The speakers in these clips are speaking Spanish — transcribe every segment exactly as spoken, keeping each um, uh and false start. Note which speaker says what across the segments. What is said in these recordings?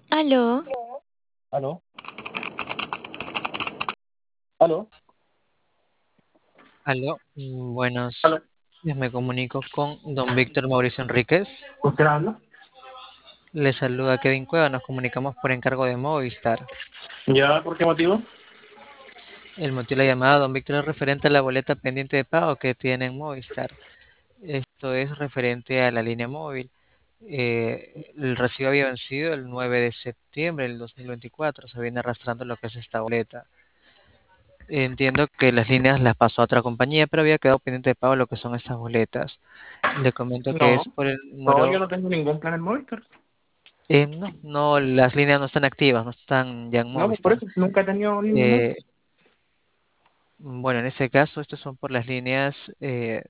Speaker 1: Aló,
Speaker 2: ¿Aló? ¿Aló?
Speaker 1: aló, mm, buenos
Speaker 2: ¿Aló?
Speaker 1: días, me comunico con don Víctor Mauricio Enríquez.
Speaker 2: ¿Usted habla?
Speaker 1: Le saluda Kevin Cueva, nos comunicamos por encargo de Movistar.
Speaker 2: ¿Ya? ¿Por qué motivo?
Speaker 1: El motivo de la llamada, don Víctor, es referente a la boleta pendiente de pago que tiene en Movistar. Esto es referente a la línea móvil. Eh, el recibo había vencido el nueve de septiembre del dos mil veinticuatro, se viene arrastrando lo que es esta boleta. Entiendo que las líneas las pasó a otra compañía, pero había quedado pendiente de pago lo que son estas boletas. Le comento que
Speaker 2: No,
Speaker 1: es por el
Speaker 2: no, yo
Speaker 1: número.
Speaker 2: no tengo ningún plan en Movistar.
Speaker 1: Eh, no, no, las líneas no están activas, no están ya en
Speaker 2: No, pues por
Speaker 1: Movistar.
Speaker 2: eso, nunca he tenido línea en
Speaker 1: Eh,
Speaker 2: Movistar.
Speaker 1: bueno, en ese caso, estos son por las líneas eh,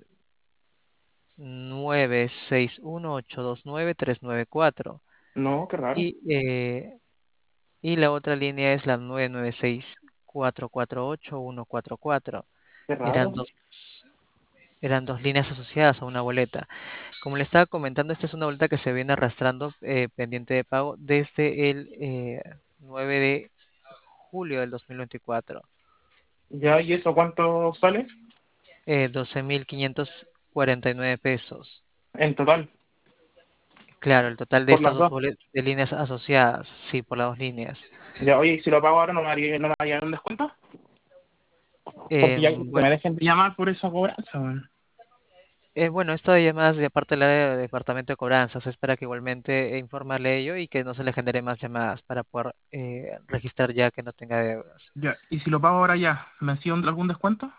Speaker 1: nueve seis uno ocho dos nueve tres nueve cuatro
Speaker 2: No, qué raro,
Speaker 1: y, eh, y la otra línea es la nueve nueve seis cuatro cuatro ocho uno cuatro cuatro.
Speaker 2: qué
Speaker 1: Eran
Speaker 2: raro.
Speaker 1: dos, eran dos líneas asociadas a una boleta. Como le estaba comentando, esta es una boleta que se viene arrastrando eh, pendiente de pago desde el eh, nueve de julio del dos mil veinticuatro.
Speaker 2: ¿Ya? ¿Y eso cuánto sale?
Speaker 1: Eh, doce mil quinientos cuarenta y nueve pesos.
Speaker 2: En total,
Speaker 1: Claro, el total de
Speaker 2: por
Speaker 1: estas
Speaker 2: las
Speaker 1: dos
Speaker 2: dos.
Speaker 1: boletas de líneas asociadas, sí, por las dos líneas.
Speaker 2: Ya, oye, ¿y si lo pago ahora no me haría, no me haría un descuento? Porque ya
Speaker 1: Em,
Speaker 2: que
Speaker 1: bueno,
Speaker 2: me dejen de llamar por esa cobranza, weón.
Speaker 1: eh, bueno, esto de llamadas de parte del área de departamento de cobranzas es para que igualmente eh, informarle ello y que no se le genere más llamadas para poder eh, registrar ya que no tenga deudas.
Speaker 2: Ya, ¿y si lo pago ahora ya, me hacían algún descuento?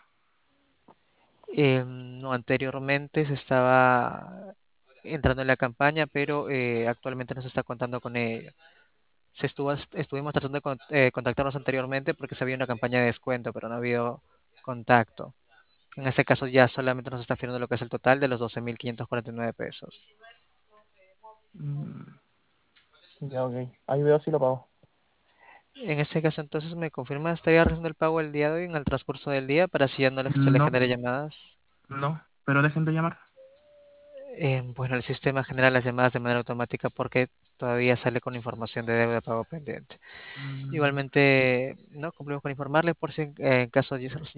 Speaker 1: Em, no, anteriormente se estaba entrando en la campaña, pero eh, actualmente no se está contando con ello. Se estuvo, estuvimos tratando de con- eh, contactarnos anteriormente porque se había una campaña de descuento, pero no ha habido contacto. En este caso ya solamente nos está firmando lo que es el total de los doce mil quinientos cuarenta y nueve pesos.
Speaker 2: Mm, ya, ok. Ahí veo si lo pago.
Speaker 1: En este caso entonces me confirma, estaría realizando el pago el día de hoy en el transcurso del día para así ya no le- se le
Speaker 2: No,
Speaker 1: genere llamadas.
Speaker 2: no, pero dejen de llamar.
Speaker 1: Eh, bueno, el sistema genera las llamadas de manera automática porque todavía sale con información de deuda de pago pendiente.
Speaker 2: Mm.
Speaker 1: Igualmente, no cumplimos con informarle por si en, en caso